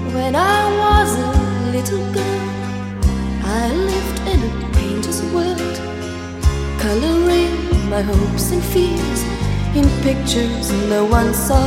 When I was a little girl, I lived in a painter's world, coloring my hopes and fears in pictures no one saw.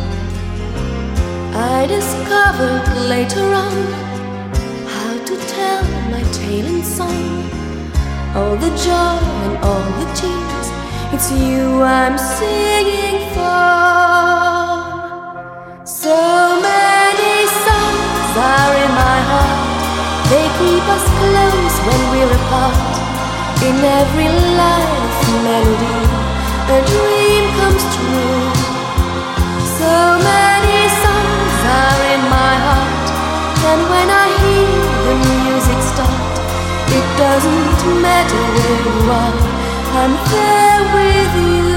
I discovered later on how to tell my tale in song. All the joy and all the tears, it's you I'm singing for. So many songs are in my heart, they keep us close when we're apart. In every line of melody, a dream comes true. So many songs are in my heart, and when I hear the music start, it doesn't matter where you are, I'm there with you.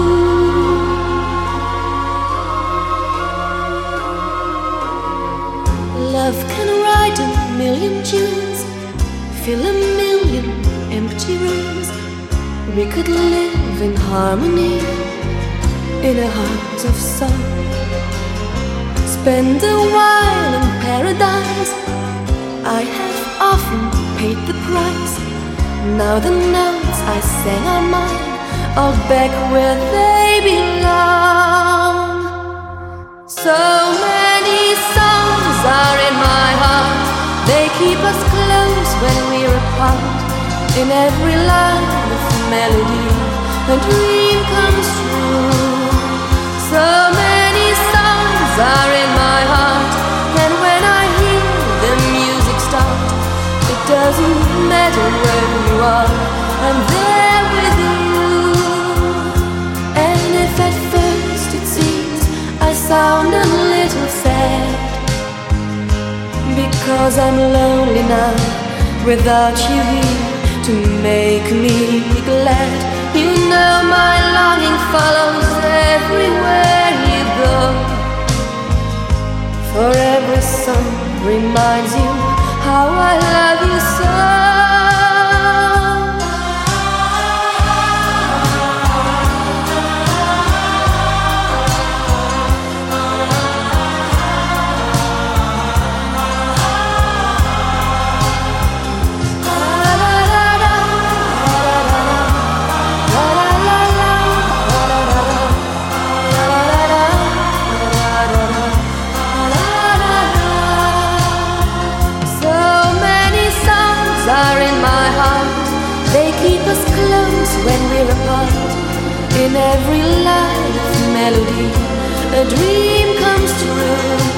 Love can write a million tunes, fill a million empty rooms. We could live in harmony in a heart of song. Spend a while in paradise, I have often paid the price. Now the notes I sang are mine, all back where they belong. So many songs are in my heart, they keep us close when we're apart. In every line of melody, a dream comes true. So many songs are in my heart, and when I hear the music start, it doesn't matter where you are, I'm there with you. And if at first it seems I sound a little sad, because I'm lonely now without you here to make me glad. You know my longing follows everywhere you go, for every song reminds you how I love you so. Are in my heart, they keep us close when we're apart. In every line of melody, a dream comes true.